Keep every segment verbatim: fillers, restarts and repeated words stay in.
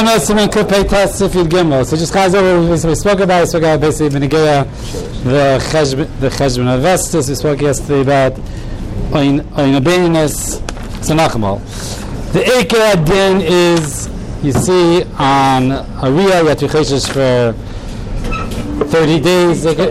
Tana Siman Kupei Tes Sifid Gimel. So just guys over. We spoke about. We spoke about basically Benegea, the cheshbon, the cheshbon of Vestus. We spoke yesterday about Oin Oinabenis Sanachmal. The Eker Adin is, you see, on Ariya you have to cheshes for thirty days. The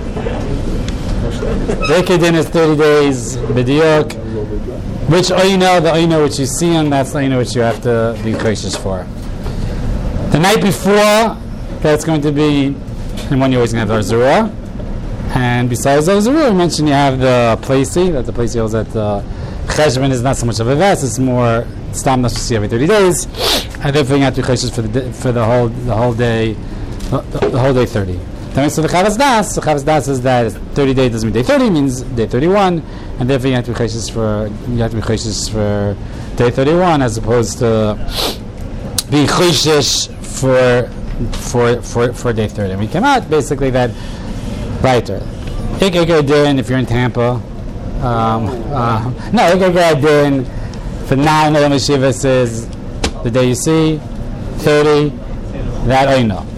Eker Adin is thirty days. B'diok. Which Oina, the Oina which you see, and that's the Oina which you have to be cheshes for. The night before, that's going to be, and one you're always going to have the Zerua. And besides the Zerua, we mentioned you have the Placey, that the Placey holds that the Cheshbon is not so much of a vest, it's more Stam that you see every thirty days. And therefore you have to cheshes for the for the whole the whole day, the, the whole day thirty. Then so the Chavas Das, the Chavas Das is that thirty days doesn't mean day thirty, means day thirty-one, and therefore you have to be cheshes for you have to be cheshes for day thirty-one as opposed to be cheshes for for for for day thirty. And we came out basically that writer. Ik ik Adin if you're in Tampa. Um, uh, no, ik ik Adin for now no Meshivas is the day you see thirty. That I know.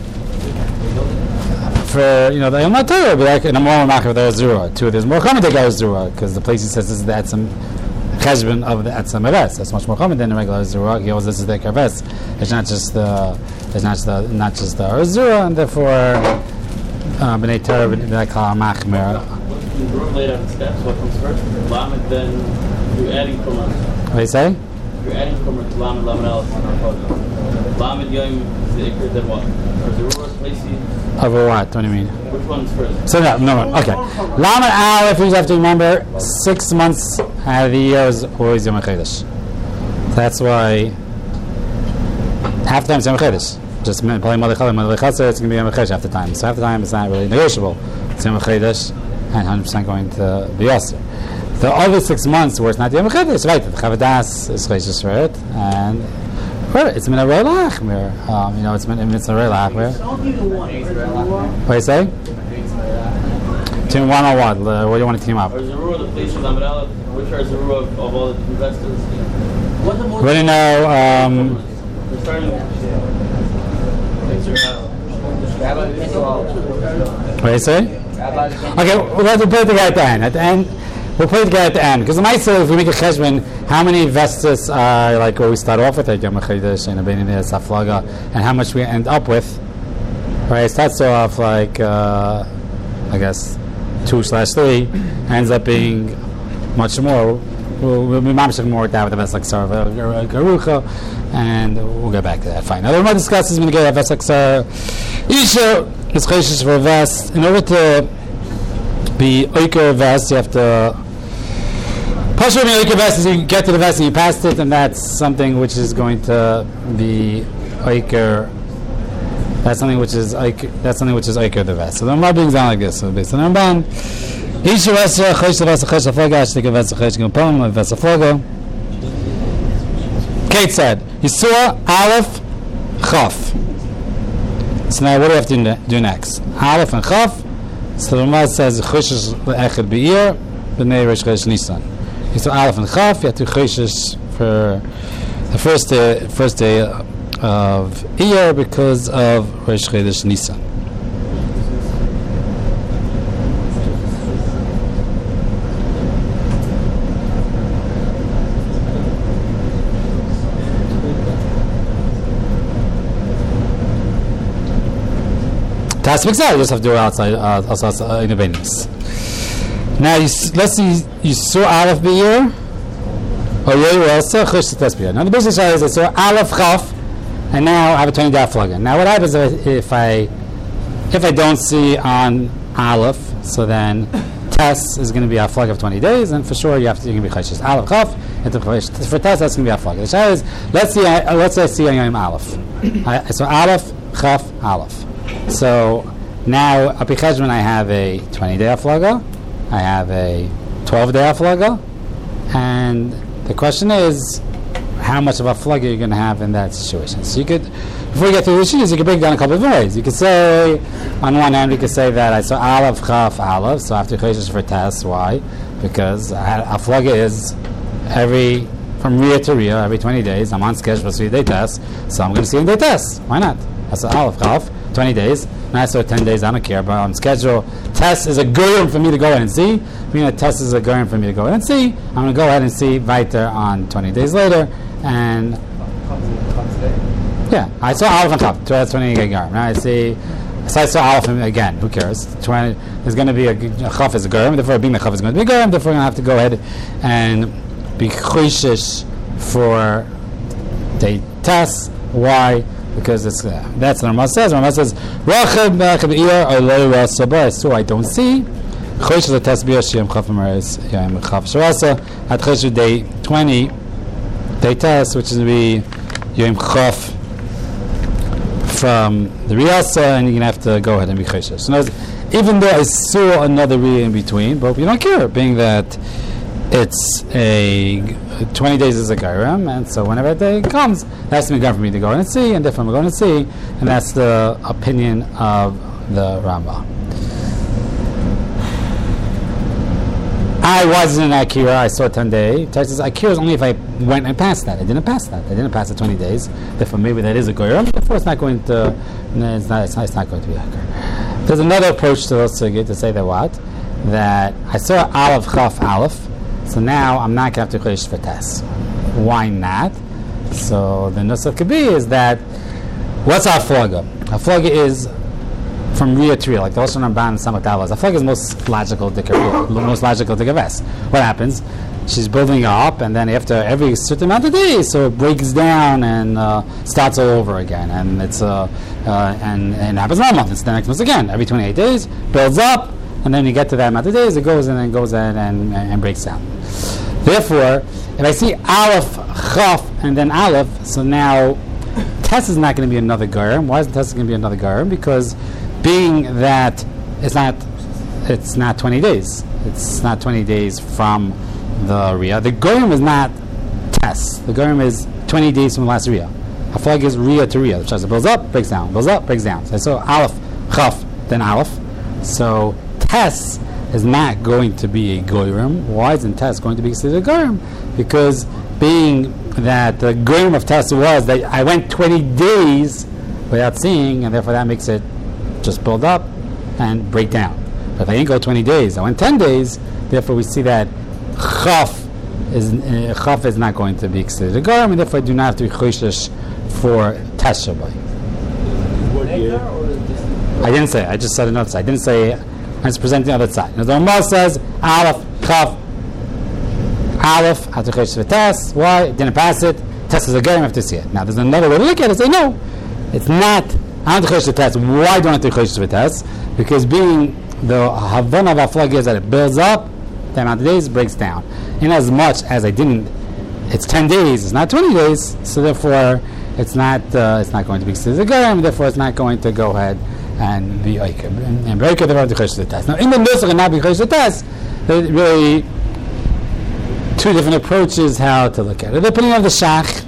For you know the Yom HaTorah, be like in a more machar there is zero. Two, there's more common to go zero because the place he says this is the etzem cheshbon of the etzem aves. That's much more common than the regular zero. He always this is the karves. It's not just the it's not just the not just the zero, and therefore b'nei Torah they call machmer. Laid out the steps. What comes first? Lamed, then you're adding kumar. What do you say? You're adding kumar to lamed lamed aleph on our photo. Lamed yom is the ikr, then what? Or the ruach placey. Over what? What do you mean? Which one's first? So no, no, no. Okay. Lamed Aleph, you have to remember, six months out of the year is always Yom HaChedesh. That's why half the time it's Yom HaChedesh. Just probably Malei Chalim, Malei Chaser, it's going to be Yom HaChedesh half the time. So half the time it's not really negotiable. It's Yom HaChedesh and one hundred percent going to be Yasser. The other six months where it's not Yom HaChedesh, right? The Chavadas is Cheshes for it, and it's been a real achmer. Um, you know, it's been it's a real achmer. What do you say? Team one or what? Uh, what do you want to team up? Or Zerua, the place of Lamed Aleph, which are Zerua of, of all the investors? What the most? We don't know. Um, We're starting. What do you say? Okay, we'll have to play the guy at the end. At the end. We'll play together at the end because the Ma'aseh, if we make a cheshbon, how many vestas are like what we start off with like Yom HaChedesh and Abeininis Aflaga, and how much we end up with? Right, it starts off like uh, I guess two slash three, ends up being much more. We'll, we'll be mamshach more with that with the vest like Sarah Garucha, and we'll get back to that. Fine. Now the Rambam discusses when we get a vest like Sarah Isha is cheshes for a vest in order to be oiker vest. You have to. Partially, when you vest is you get to the vest and you passed it, and that's something which is going to be oiker. That's something which is oiker. That's something which is oiker the vest. So the Rambam brings down like this. So based on the Rambam, each vest chesh vest chesh aflaga. I should take a vest chesh gempom a vest aflaga. Kate said, Yisur Aleph Chaf. So now what do we have to do next? Aleph and Chaf. So the Rambam says chesh leechad be'ir b'nei Rosh Chodesh Nisan. So Aleph and Chaf, you have to cheshes for the first day, first day of Iyar because of Rosh Chodesh Nisan. Tasbik you just have to do it outside, uh, outside in the business. Now, you, let's see, you saw Aleph Be'ir, or you also Chush Tesbiyah. Now, the business is I saw Aleph Chaf, and now I have a twenty day plug-in. Now, what happens if I if I don't see on Aleph, so then Tes is going to be a flag of twenty days, and for sure you have to, you're going to be Chashish. Aleph Chaf, and for Tes, that's going to be a flag. The Shah is, let's see, uh, let's say I see on Yom Aleph. I, so Aleph, Chaf, Aleph. So now, up when I have a twenty day aflaga, I have a twelve day aflaga, and the question is, how much of a aflaga you're going to have in that situation? So you could, before you get to the issues, you could break down a couple of ways. You could say, on one hand, we could say that I saw Aleph, Chaf, Aleph, so after Cheshes for Tes, why? Because aflaga is every from Riyah to Riyah every twenty days. I'm on schedule for three day test, so I'm going to see in day test. Why not? That's an Aleph Chaf, twenty days. Now I saw ten days, I don't care, but on schedule. Test is a good for me to go ahead and see. Being a test is a good for me to go ahead and see. I'm going to go ahead and see weiter on twenty days later. And yeah, I saw Aleph and Chaf, that's twenty Garim. Now I see, so I saw Aleph again, who cares? twenty, there's going to be a, a Chaf is a Garim, therefore being the Chaf is going to be a Garim, therefore I'm going to have to go ahead and be choishish for day test. Why? Because it's uh, that's what Ramah says. Ramah says, "Rachab b'achab iyar olay rasaba." So I don't see. Chosh the test b'yah shiyam chaf maris yam chaf sharasa at chosh day twenty day test, which is to be yam chaf from the riyasa, and you're gonna have to go ahead and be chosh. So even though I saw another riyah in between, but we don't care, being that it's a twenty days is a Gairam, and so whenever that day comes, that's to be gone for me to go in and see, and therefore I'm going to see, and that's the opinion of the Rambam. I wasn't in Akira, I saw ten day. Texas Akira is only if I went and passed that. I didn't pass that. I didn't pass the twenty days. Therefore, maybe that is a Gairam. Therefore, it's not going to. No, it's not. It's not, it's not going to be Akira. There's another approach to those sugya to say that what that I saw Aleph Chaf Aleph. So now I'm not going to have to chodesh for test. Why not? So the nusach could be is that what's our flaga? Our flaga is from Riyah to Riyah, like the Oshon Ramban and Samat Avos. Our flaga is most logical to most logical to Gaves. What happens? She's building up, and then after every certain amount of days, so it breaks down and uh, starts all over again, and it's uh, uh, and and it happens one month. It's the next month again. Every twenty-eight days, builds up. And then you get to that amount of days, it goes in and goes in and, and, and breaks down. Therefore, if I see Aleph, Chaf, and then Aleph, so now Tess is not going to be another Garim. Why isn't Tess going to be another Garim? Because being that it's not, it's not twenty days. It's not twenty days from the Riyah. The Garim is not Tess. The Garim is twenty days from the last Riyah. A flag is Riyah to Riyah. Which is it builds up, breaks down, builds up, breaks down. So, so Aleph, Chaf, then Aleph. So Tess is not going to be a Goyim. Why isn't Tess going to be considered a Goyim? Because being that the Goyim of Tess was that I went twenty days without seeing, and therefore that makes it just build up and break down. But if I didn't go twenty days, I went ten days, therefore we see that Chaf is, uh, Chaf is not going to be considered a Goyim, and therefore I do not have to be Choshesh for Tess Shabbat. I didn't say, I just said another side. I didn't say, I'm just presenting the other side. Now the Ramah says, Aleph, Chaf, Aleph, have to chodesh for Tess. Why? It didn't pass it. Tess is a Garim, I have to see it. Now there's another way to look at it. Say, no, it's not. I have to chodesh for Tess. Why don't I have to chodesh for Tess? Because being the Havana of our flag is that it builds up, the amount of days breaks down. In as much as I didn't, it's ten days, it's not twenty days, so therefore it's not uh, it's not going to be considered a Garim, therefore it's not going to go ahead and be Oiker. And be Oiker, therefore, to chodesh the test. Now, in the Nusach and not be chodesh the test, there are really two different approaches how to look at it. The opinion of the Shach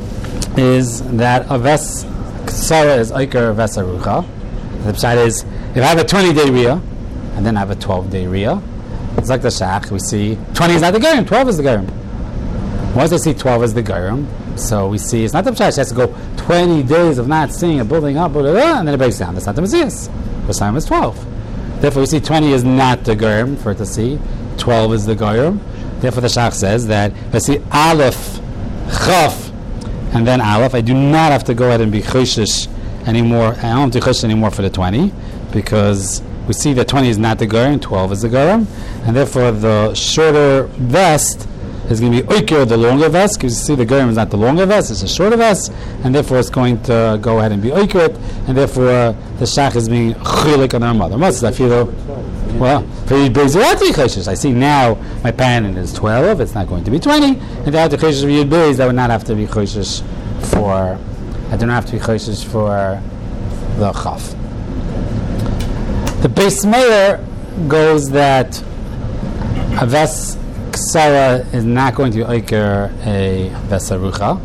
is that a Ves Ksara is Oiker, a Ves Arucha. The Pshat is, if I have a twenty-day Riyah, and then I have a twelve-day Riyah, it's like the Shach, we see twenty is not the Garim, twelve is the Garim. Once I see twelve is the Garim, so we see it's not the Pshat, she has to go twenty days of not seeing it, building up, blah, blah, blah, and then it breaks down. That's not the Messias. First time is twelve. Therefore, we see twenty is not the Garim for it to see. twelve is the Garim. Therefore, the Shach says that if I see Aleph, Chaf, and then Aleph, I do not have to go ahead and be Choshesh anymore. I don't have to Choshesh anymore for the twenty, because we see that twenty is not the Garim, twelve is the Garim, and therefore the shorter vest is going to be Oiker, the longer vest, because you see the Garim is not the longer vest, it's a shorter vest, and therefore it's going to go ahead and be Oiker, and therefore uh, the Shach is being Chilik on our mother. I feel, well, for these Beis Yad, I see now my pattern is twelve, it's not going to be twenty, and after Choshesh for Yud Beis, I would not have to be Choshesh for, I do not have to be Choshesh for the Chaf. The Beis Meir goes that a Ves Ksara is not going to be Oiker a Ves Arucha,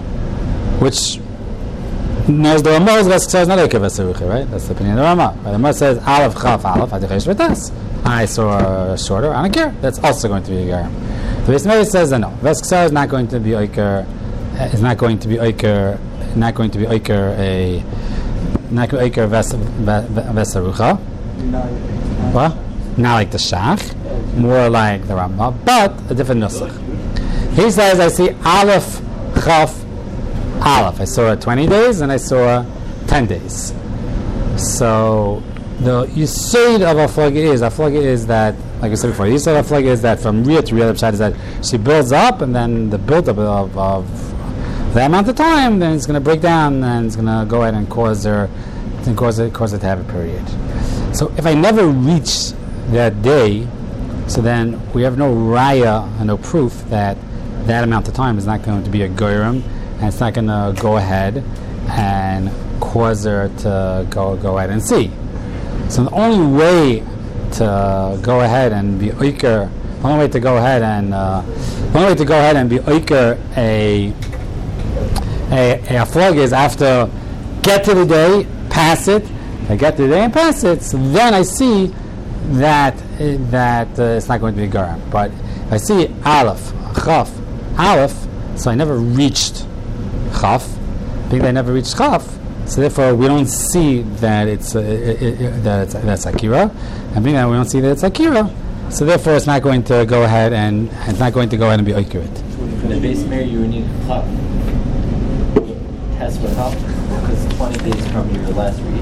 which knows the Ramah is Ves Ksara is not Oiker Ves Arucha, right? That's the opinion of the Ramah. The Ramah says Aleph Chaf Aleph, I take for Tess. I saw shorter, I don't care. That's also going to be a Garim. The Beis Meir says that no, Ves Ksara is not going to be Oiker, is not going to be Oiker, not going to be Oiker a, not going to be Oiker Ves Ves Arucha. What? Not like the Shach, more like the Rambam, but a different nusach. He says, I see Aleph, Chaf, Aleph. I saw twenty days and I saw ten days. So the Yisod of a Aflaga is, Aflaga is that, like I said before, the Yisod of Aflaga is that from Riyah to Riyah, the Pshat is that she builds up, and then the build up of, of that amount of time, then it's going to break down and it's going to go ahead and cause her, and cause it, cause it to have a period. So if I never reach that day, so then we have no raya and no proof that that amount of time is not going to be a goyim, and it's not going to go ahead and cause her to go go ahead and see. So the only way to go ahead and be oiker, the only way to go ahead and uh, the only way to go ahead and be oiker a a a flug is after get to the day, pass it. I get to the day and pass it. So then I see that uh, that uh, it's not going to be a garam. But if I see aleph, chaf, aleph, so I never reached chaf. Being that I never reached chaf, so therefore we don't see that it's uh, it, it, that it's, that's akira, and being that we don't see that it's akira, so therefore it's not going to go ahead and it's not going to go ahead and be accurate. For the Beis Meir, you would need chaf. Test with chaf because twenty days from your last reading.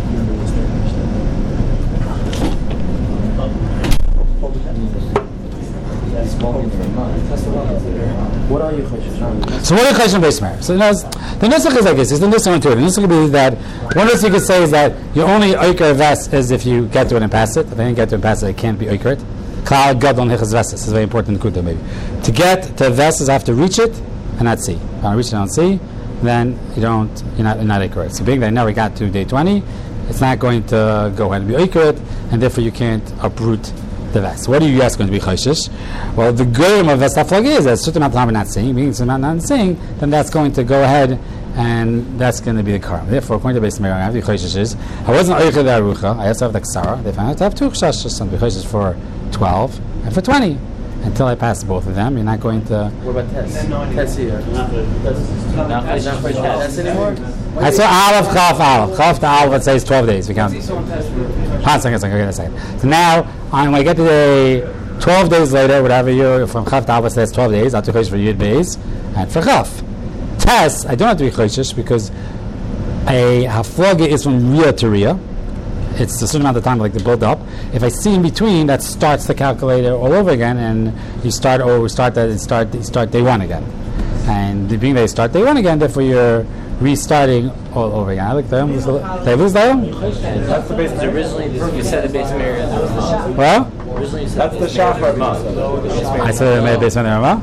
What are you choshesh? So what are you choshesh Beis Meir? So knows, the nusach is like this. It's the nusach into it. The nusach is that one nusach you could say is that you only oiker ves is if you get to it and pass it. If I didn't get to it and pass it, it can't be oikered. Kal gadol nechas ves. This is very important in kudah maybe. To get to ves is I have to reach it and not see. If I don't reach it and not see, then you don't. You're not you're not oikered. So being that I never got to day twenty, it's not going to go ahead and be oikered, and therefore you can't uproot the ves. What are you guys going to be choshesh? Well, the goyim of ves aflag is that a certain amount of time we're not seeing, meaning certain amount not seeing, then that's going to go ahead and that's going to be the karam. Therefore, according to Beis Meir, I have the choshesh is I wasn't oichel the arucha. I have to have the ksara. They found out to have two choshesh. Some choshesh for twelve and for twenty. Until I pass both of them, you're not going to. What about test? Test here. Not for test anymore. I saw aleph, chaf, aleph. Chaf to aleph, it says twelve days. We count. Hold on a second, a second, a second. So now, when I get to the twelve days later, whatever you from chaf to aleph says twelve days, I'll do choshesh for yud beis and for chaf. Test, I don't have to be choshesh because a haflaga is from riyah to riyah. It's a certain amount of time, like the build up. If I see in between, that starts the calculator all over again, and you start or start that and start you start day one again. And being that you start day one again, therefore you're restarting all over again. I like that. They lose that one. That's the basis. Originally, you said the Beis Meir. Well, originally you said that's the shach Ramah. I said I made a Beis Meir Ramah.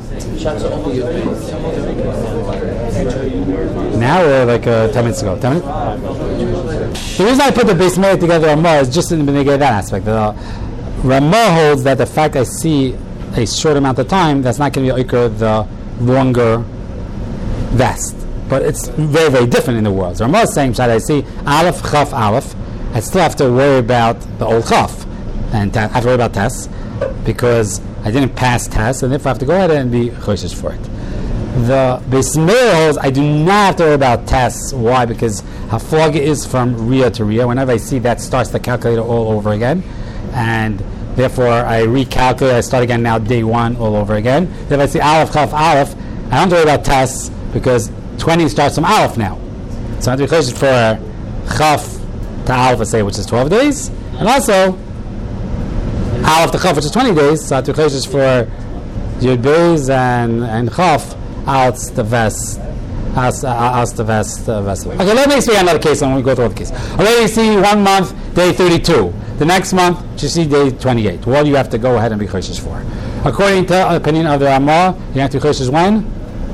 Now we're like uh, ten minutes ago. Ten minutes. The reason I put the Beis Meir together Ramah is just in the that aspect. The Ramah holds that the fact I see a short amount of time, that's not going to be oiker the longer vest. But it's very, very different in the world. So Ramah is saying, I see aleph, chaf, aleph, I still have to worry about the old chaf. And ta- I have to worry about tests because I didn't pass tests, and therefore I have to go ahead and be choshesh for it. The Beis Meir holds I do not have to worry about tests. Why? Because haflaga is from riyah to riyah. Whenever I see that, starts the calculator all over again, and therefore I recalculate. I start again now, day one, all over again. If I see aleph, chaf, aleph, I don't have to worry about tests because twenty starts from aleph now. So I have to be choshesh for chaf to aleph, let's say, which is twelve days, and also aleph to chaf, which is twenty days. So I have to be choshesh for yud beis and and chaf. Out the vest, out, out the vest, uh, vest. Okay, let me see another case when we go through the case. Already you see one month, day thirty-two. The next month, you see day twenty-eight. What do you have to go ahead and be choshesh for? According to the opinion of the Ramah, you have to be choshesh when?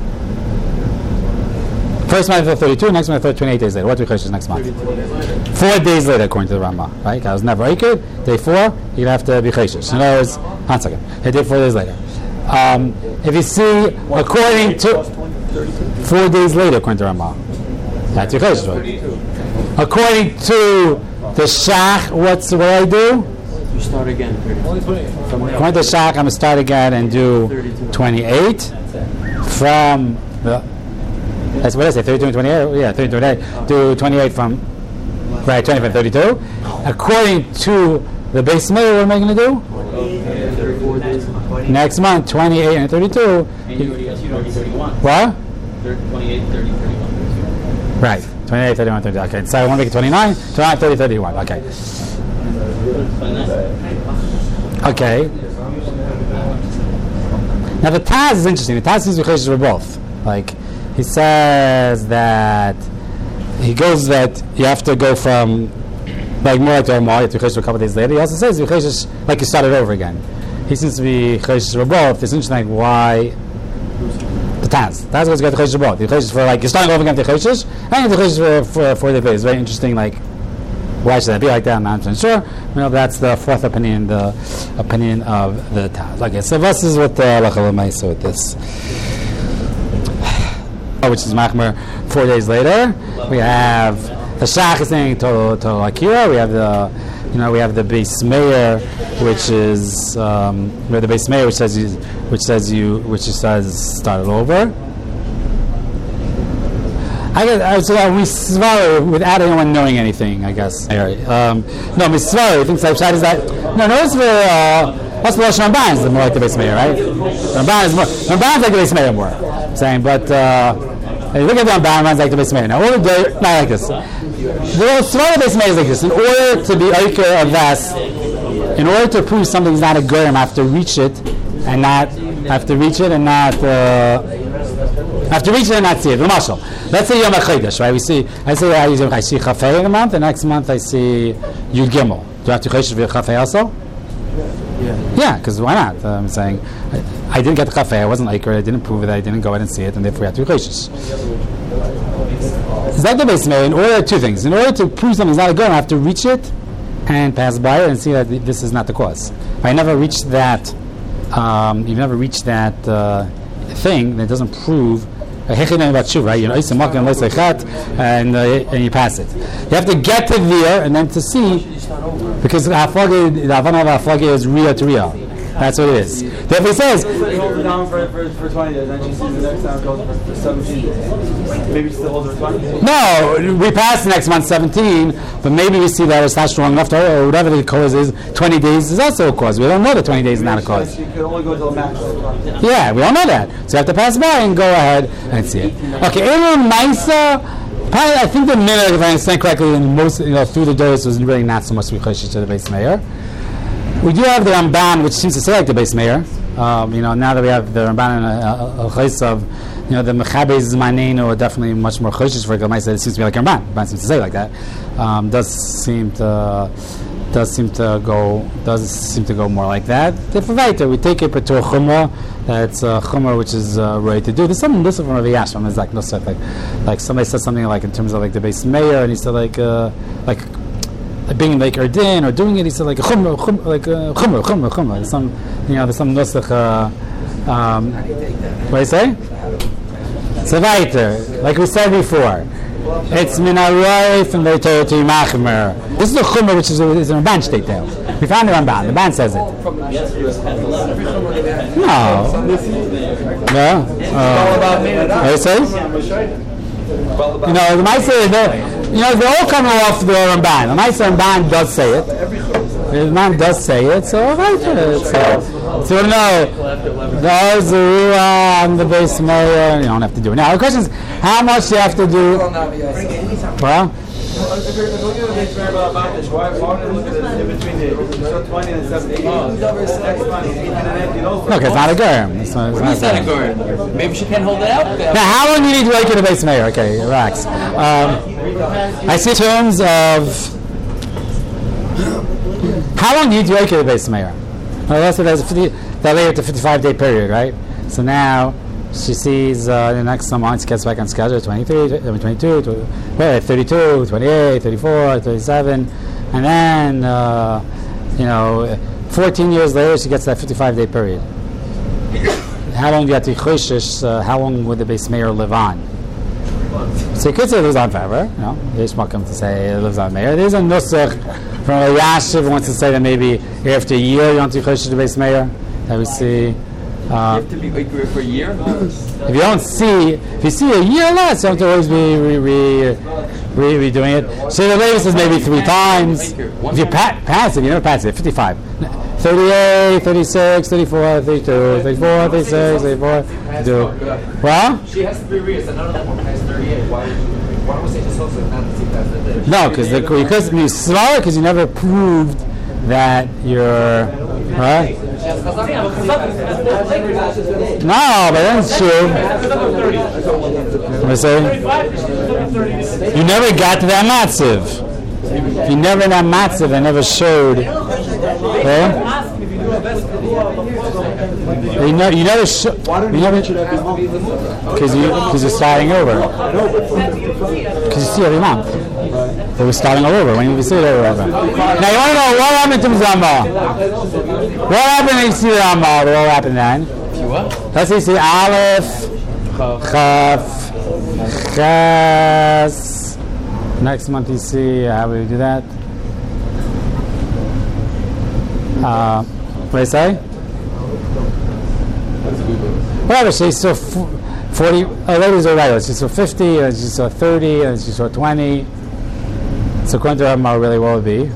First month of thirty-two, next month of twenty-eight days later. What do you choshesh next month? Four days later, according to the Ramah. Right? I was never oiked. Day four, you have to be choshesh. In other words, one second. Hey, day four days later. Um, if you see, according to four days later, according to Ramah, that's your choshesh. According to the shach, what's what I do? You start again. Only twenty-eight. According to Shach, I'm going to start again and do twenty-eight from the. That's what I say, thirty-two and twenty-eight? Yeah, thirty-two and twenty-eight. Do twenty-eight from, right, twenty from thirty-two. According to the base measure, what am I going to do? Next month, twenty-eight and thirty-two. And you already got thirty-one. What? twenty-eight, thirty, thirty-one. Right, twenty-eight, thirty-one, thirty. Okay, so I want to make it twenty-nine, twenty-nine, thirty, thirty-one. Okay. Okay. Now the Taz is interesting. The Taz is because we're both. Like, he says that he goes that you have to go from like more like to Armal, you have to be a couple of days later. He also says you like you started over again. He seems to be Cheshish Rabot. It's interesting like why the Taz. Taz goes to get the Cheshish Rabot. The Cheshish for like you're starting over again to Cheshish and the Cheshish for for four days. It's very interesting. Like why should that be like that? I'm not sure. You know, that's the fourth opinion, the opinion of the Taz. Okay, so this is what the Halacha L'Maisa with this, which is Machmer four days later. We have the Shach is saying total total Akira. We have the, you know, we have the Beis Meir, which is um, we have the Beis Meir, which says you, which says you, which says start it over. I guess I would say uh, we swear without anyone knowing anything. I guess. Um, no, we swear. I think Pshat is that. No, notice for uh, what's the Rosh Ramban is the more like the Beis Meir, right? Ramban is more. Ramban is like the Beis Meir more. I'm saying, but uh, if you look at the Ramban, Ramban's like the Beis Meir. Now, all the day, not like this. The swear the Beis Meir is like this. In order to be Oker of Vas, in order to prove something's not a Gurim, I have to reach it and not have to reach it and not. Uh, I have to reach it and not see it. L'mashal. Let's say Yom HaChodesh, right? We see, I say I, I see Chafei in a month, and next month I see Yud Gimel. Do I have to Chodesh with Chafei also? Yeah. Yeah, because why not? Uh, I'm saying, I, I didn't get the Chafei, I wasn't Iker, I didn't prove it, I didn't go ahead and see it, and therefore we have to Chodesh. Is that the base measure? In order, two things. In order to prove something's not a good, I have to reach it and pass by it and see that this is not the cause. If I never reached that, um, you've never reached that uh, thing, that doesn't prove right? You know, and, uh, and you pass it. You have to get to there and then to see, because the Havana of Haflagi is Ria to Ria. That's what it is. Therefore he says, It holds it down for, for, for twenty days, and she sees the next time it goes for, for seventeen days. Maybe she still holds it for twenty days. No, we pass next month seventeen, but maybe we see that it's not strong enough to, or whatever the cause is, twenty days is also a cause. We don't know that twenty days is not a cause. She could only go to the max. Yeah, we don't know that. So you have to pass by and go ahead and see it. Okay, Aaron Maisa, probably, I think the minute, if I understand correctly, in most, you know, through the days was really not so much Richosh to the Beis Meir. We do have the Ramban, which seems to say like the Beis Meir. Um, you know, now that we have the Ramban and a Chayes of, you know, the Mechabes Zmaneinu are definitely much more Choshish for Gamai. It seems to be like Ramban. Ramban seems to say like that. Um, does seem to does seem to go does seem to go more like that. Therefore, we take it to a Chumrah. That's a Chumrah which is uh, ready to do. There's something Nusaf from Rav Yashim. There's like Nusaf, like like somebody said something like in terms of like the Beis Meir, and he said like uh, like. being like Erdin or doing it, he said like a chumrah, chum, like a chumrah, chumrah, chumrah. There's some, you know, there's some nusach. Uh, um, what do you say? So weiter, like we said before, it's min haroy from the Torah to Yimachmer. This is a chumrah which is a, is a Ramban state there. We found the Ramban. The Ramban says it. No. No. Uh, what do you say? You know, the Maisa, you know, they're all coming off the Ramban. The Maisa Ramban does say it. The Ramban does say it, so right. It's, uh, so no, those are on the Beis Meir. You don't have to do it. Now the question is, how much do you have to do? Well, if you're looking at the Beis Meir about this, why why don't you look at it in between the twenty and seventeen? Next month, eighteen and empty. Look, it's not a germ. It's not, it's not a germ. Maybe she can't hold it out. Now, how long do you need to wait in the Beis Meir? Okay, relax. Um, I see terms of how long do you need to wait in the Beis Meir? Well, that's what there's a fifty. That later to fifty-five day period, right? So now she sees uh, the next some months gets back on schedule, twenty-three, twenty-two, thirty-two, twenty-eight, thirty-four, thirty-seven, and then uh, you know, fourteen years later she gets that fifty-five day period. How long do you have to choshesh? Uh, how long would the Beis Meir live on? So you could say it lives on forever. You know, there's Malcolm to say it lives on Meir. There's a nusach from a Yashiv who wants to say that maybe after a year you don't do Chodesh to base Meir. That we see. Uh, you have to be Iker for a year? If you don't see, if you see a year less, you have to always be re, re, re, redoing it. So the latest is maybe three times. If you pa- pass it, you never pass it. fifty-five. thirty-eight, thirty-six, thirty-four, thirty-two, thirty-four, thirty-six, thirty-four, thirty-two. Well? She has to be real, so none of them will pass thirty-eight. Why Why don't we say just also not to see past thirty-eight? No, because because you slower because you never proved that you're right. No, but then it's true. What say? You never got to that matziv. You never in that matziv. I never showed. Okay? You, ne- you never show. You never. Because you because you're starting over. Because you see every month. They were starting all over. When you see it over again. Now you want to know what happened to Mizrama? What happened when you see the Rambam? What happened then? Let's see, see Aleph, Chaf, Ches. Next month you see how we do that. Uh, what do I say? Whatever, she saw forty, oh, ladies are right. She saw fifty, and she saw thirty, and she saw twenty. So according to Rambam, really what would be?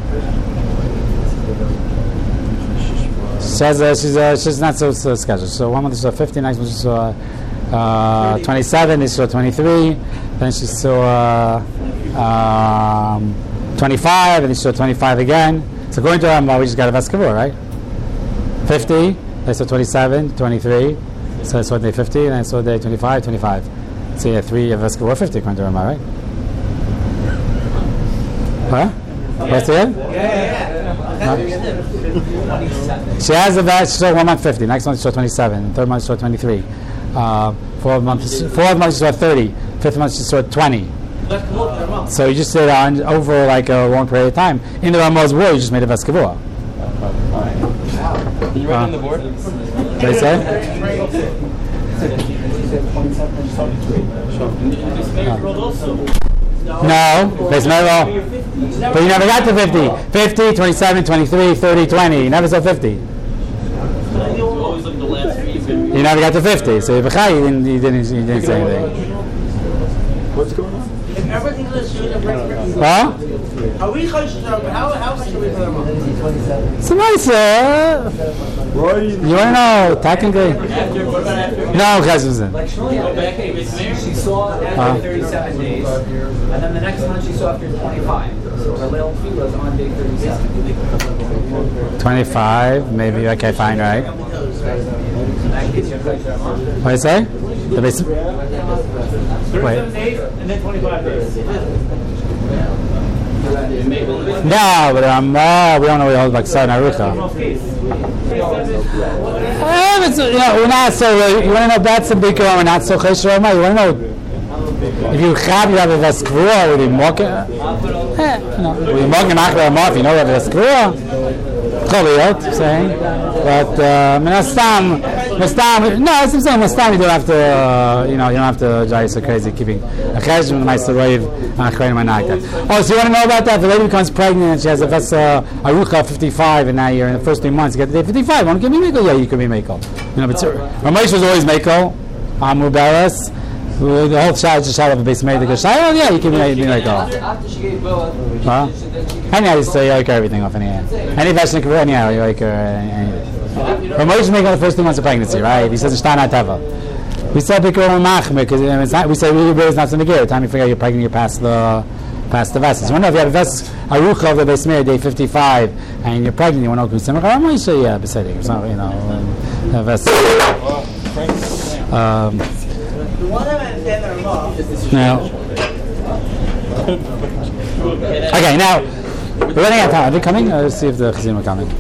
She has a, she's, a, she's not so, so scheduled. So one month she saw fifty, next month she saw uh, twenty-seven, then she saw twenty-three, then she saw uh, um, twenty-five, and then she saw twenty-five again. So going to Rambam, we just got a Veskavur, right? fifty, then saw twenty-seven, twenty-three, so I saw day fifty, and then I saw day twenty-five, twenty-five. So yeah, three Veskavur, fifty according to Rambam, right? Huh? What's it? Yeah, yeah, yeah. She has a batch, she saw one month fifty, next month she saw twenty-seven, third month she saw twenty-three, uh, fourth month, fourth month she saw thirty, fifth month she saw twenty. So you just did on over like a long period of time. In the Ramah's war, you just made a Veskavua. Can you write uh, on the board? What did I say? No, there's no. But you never got to fifty. fifty, twenty-seven, twenty-three, thirty, twenty. You never saw fifty. You never got to fifty. So you didn't, you didn't, you didn't say anything. What's going on? If everything is Huh? Are we how how much are we So nice, uh, you want to know technically? No, guys, was in. Like she saw after uh, thirty-seven days, and then the next month she saw after twenty-five. So her little fee was on day thirty-seven. twenty-five, maybe. Okay, fine, right? What did I say? The base. Wait. days and then twenty-five days. No, but um, uh, we don't know what holds like Sar Narucha. Uh, it's, you know, we're not so. Uh, you want to know that's the big one. We're not so chesher. You want to know if you have you have a veskvua, would you mock it? Eh, no, would you mock it after a month? You know what a veskvua? Choliot, saying, but uh, Minastam, Minastam. No, that's what I'm saying. Minastam, you don't have to. Uh, you know, you don't have to drive so crazy keeping a chesed with a nice rave and a chayim and like that. Oh, so you want to know about that? If the lady becomes pregnant and she has a vesa arucha fifty-five in that year, in the first three months, you get the day fifty-five. Want to give me mekel? Yeah, you can be mekel. You know, but Ramesh was always mekel. Amu Beres. The whole shot is just shot of a base made the good shot. Oh yeah, you can be mekel. After she gave birth, huh? Anyhow, you say you like everything off anyhow. Any fashion can anyhow you like her. Ramesh is making the first two months of pregnancy, right? He says it's not teva. We said because it's not. We say really is not something good. Every time you figure out you're pregnant, you're past the past the vessels. You want to know if you have a vessel arucha of the base made day fifty-five and you're pregnant, you want to know kusimach. I'm going to say yeah, besetting. It's not you know a vessel. Um, now, okay, now we're running out of time. Are they coming? Uh, let's see if the chasim are coming.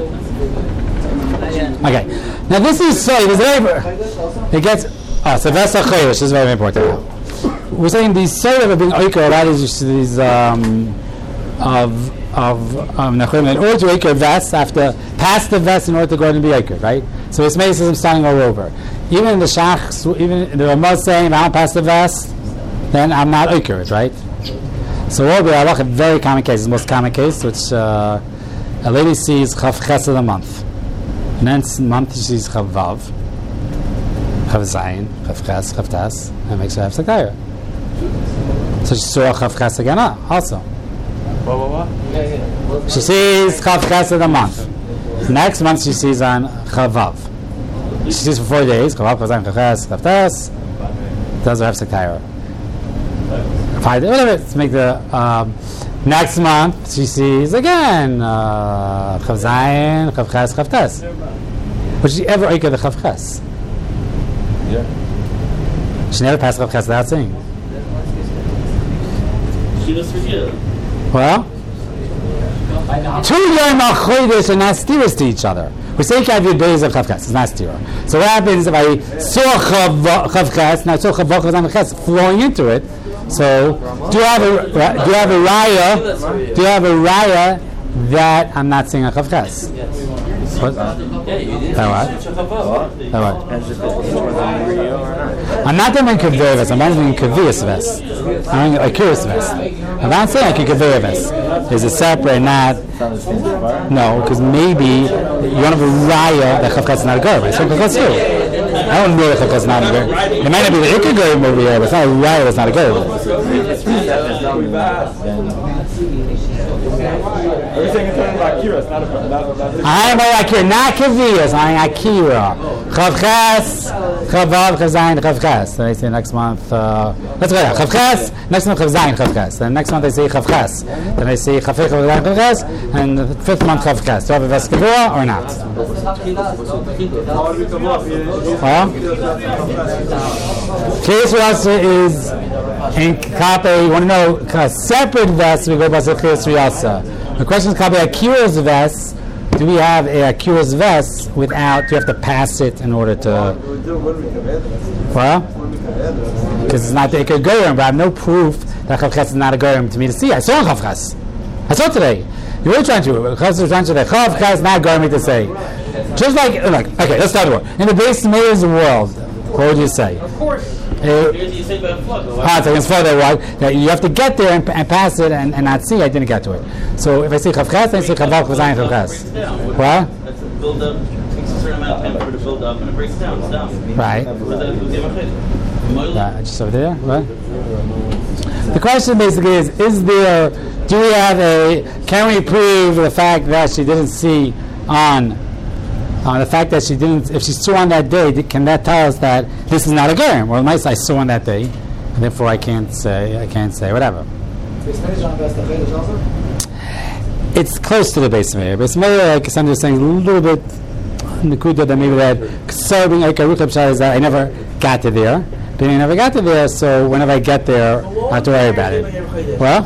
Okay, now this is so. It, very, it gets. Ah, so vessel chayish. This is very important. Now. We're saying these sort of being oiker, that is just these um, of of um, Nachum. In order to oiker vest, after pass the vest in order to go and be oiker, right? So it's made I'm standing all over. Even in the shachs, even in the Ramah saying, if I don't pass the vest, then I'm not accurate, right? So what will be a very common case, the most common case, which uh, a lady sees Chav Ches of the month. And then month she sees Chav Vav, Chav Zayin, Chav Ches, Chav Tas, and makes her have Sakaya. So she saw Chav Ches again also. What, what, what? She sees Chav Ches of the month. Next month she sees on Chav Vav. She sees for four days, Chav Vav, Chav Zayin, Chav Ches, Chav Tas, does her have Sakaya. Five days, whatever, to make the... Um, next month she sees again uh, Chav Zayin, Chav Ches, Chav Tas. But she ever oiked the Chav Ches? Yeah. She never passed Chav Ches without seeing. She does forget. Well, two Yom HaChodesh are not steers to each other. We say Kav days of Chav Ches. It's not steer. So what happens if I saw Chav Chav Ches, now I saw Chav Vav, Chav Zayin, Chav Ches flowing into it? So, do you have a do you have a raya? Do you have a raya that I'm not seeing a Chav Ches? What? That what? That what? I'm not doing kaveh vest. I'm not doing kaviyas vest. I'm doing a curious vest. I'm not saying like a kaveh vest. Is it separate? Not. No, because maybe you don't have a raya that Chav Ches is not a garbage. So Chav Ches too. I don't know that Chav Ches is not a garbage. It might not be the ikka garbage over here, but it's not a raya that's not a garbage. Everything is talking about Akira. It's not about not I'm about Akira, not Kaviyas. I'm Akira. Chav Ches, Chav Vav, Chav Zayin, Chav Ches. Then I say next month. Uh, let's go there. Chav Ches. Next month Chav Zayin, Chav Ches. Then next month I say Chav Ches. Then I say Chav Ches, Chav Zayin, Chav Ches. And the fifth month Chav Ches. Do I have a vest kavua or not? Well, case for us is in Kape. You want to know a separate vest? We go by the case Riyasa. The question is Kape Akira's vest. Do we have a Akira's vest without? Do you have to pass it in order to? Well, because it's not the Ikar Goyim, but I have no proof that Chav Ches is not a Goyim to me to see. I saw Chav Ches. I saw today. You were trying to. Chav was trying to say Chav Ches not Goyim to say. Just like, like, okay, let's start the war. In the base mayor's world, what would you say? Of course. Uh, You say by a flood. ah, so it's further what? That you have to get there and, and pass it and, and not see. I didn't get to it. So if I say Chav Ches, then I say Chav Vav, Chav Zayin, Chav Ches. What? That's a build up. It takes a certain amount of time for it to build up and it breaks down. It's down. Right. For the Yom Right, just over there. What? The question basically is: Is there? Do we have a? Can we prove the fact that she didn't see on? Uh, the fact that she didn't, if she saw on that day, can that tell us that this is not a germ? Well, nice, I saw on that day, and therefore I can't say, I can't say whatever. It's close to the base mayor. Base mayor, like I'm just saying, a little bit nekuda that maybe that serving like a ruchab shah is that I never got to there. But I never got to there, so whenever I get there, I have to worry about it. Well,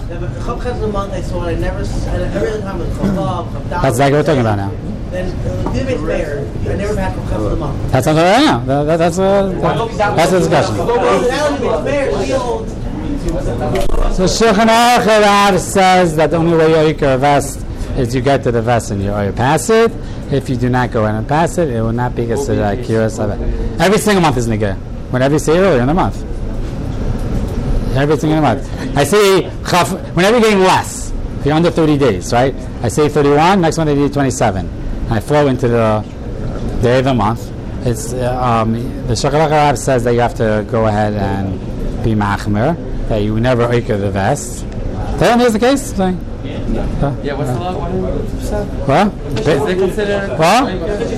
that's exactly what we're talking about now. Then uh, the base mayor, I never had to come to the month. That's what I know. That, that, that's uh, that, that's the discussion. So Shulchan Aruch Rav says that the only way you ikar a vest is you get to the vest and you or you pass it. If you do not go in and pass it, it will not be considered akiras. Every single month is nigga. Whenever you say it earlier in the month. Every single month. I say whenever you're getting less. If you're under thirty days, right? I say thirty-one. Next month I do twenty-seven. I flow into the day of the month. It's uh, um, the Shulchan Aruch Rav says that you have to go ahead and be machmer, that you never oiker the vest. That is the case. Like, uh, Yeah, what's the law? what? Is they consider? What?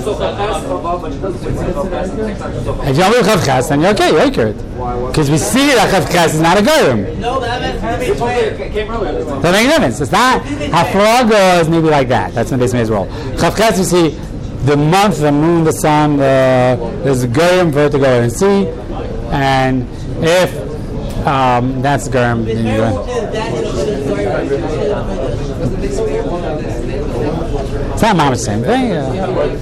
If you don't do Chav Ches, then you're okay. You oiker it because we see that Chav Ches is not a goyim. No, but I meant the base mayor. Doesn't make a difference. It's not haflaga is maybe like that. That's in the base mayor's role. Chav Ches, you see the month, the moon, the sun. The, there's a goyim for it to go and see, and if um, that's goyim, then you go. It's not mama's same thing. Uh,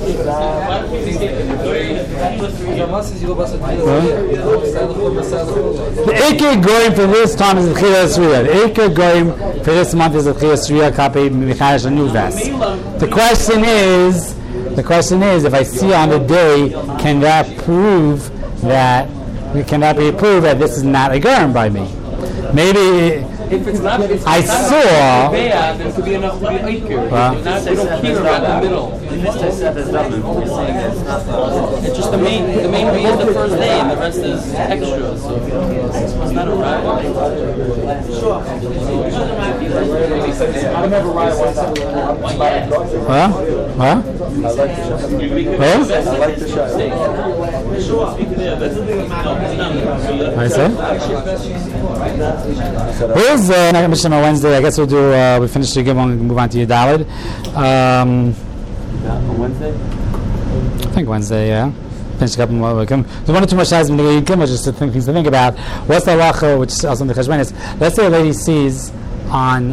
the Ikar Goyim for this time is the Chiyas Riyah. The Ikar Goyim for this month is the Chiyas Riyah copy Michash a new vest. The question is, the question is, if I see on the day, can that prove that? Can that be proved that this is not a Goyim by me? maybe If it's not, if it's I not saw- Be'ah, then it could be enough to be Eiker. Well- If not, we don't care about the middle. It's just the main, the main B is the first day, and the rest is extra. So it's not a right. I remember Ryan once. huh? Huh? Huh? I like the shot. I said. Where's uh, Nagam Mishnah on Wednesday? I guess we'll do. Uh, we finish the Gimel and move on to Yudalid. Um, On Wednesday? I think Wednesday, yeah. Finish up and we'll come. There's one or two more shies in the Gimel just to think, things to think about. What's the halacha, which is also in the Cheshbon is, let's say a lady sees on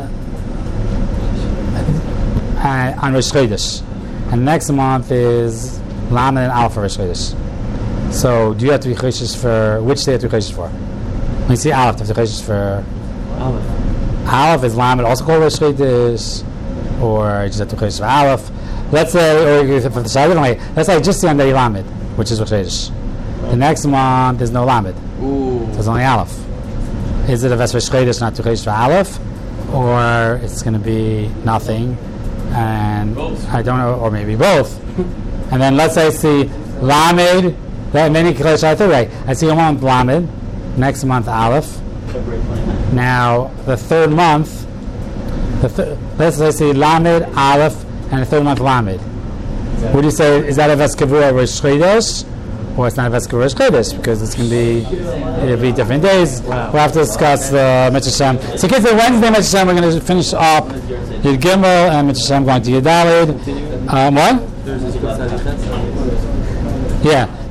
uh, on Rosh Chodesh, and next month is Lamed and Alpha Rosh Chodesh. So, do you have to be Chodesh for which day? Do you have to be Chodesh for? When you see Aleph, do you have to be Chodesh for Aleph. Aleph is Lamed, also called Rosh Chodesh, or you just have to be Chodesh for Aleph. Let's say, or you can the Shai differently. Let's say just see on day Lamed, which is Rosh Chodesh. The next month there's no Lamed, Ooh. so there's only Aleph. Is it a Ves Rosh Chodesh, not to Chodesh for Aleph, or it's going to be nothing? And I don't know, or maybe both. And then let's say I see Lamed. That many Chodesh I thought right. I see a month Lamed, next month Aleph. Now the third month, the th- let's say I see Lamed, Aleph, and the third month Lamed. Would you say is that a Ves Kavua Rosh Chodesh, or it's not a Ves Kavua Rosh Chodesh because it's going to be it'll be different days. We'll have to discuss the uh, Mitzvah Shem. So, kids, Wednesday Mitzvah Shem, we're going to finish up Yud Gimel and Mitzvah Shem going to Yud Daled. Um, what? Yeah.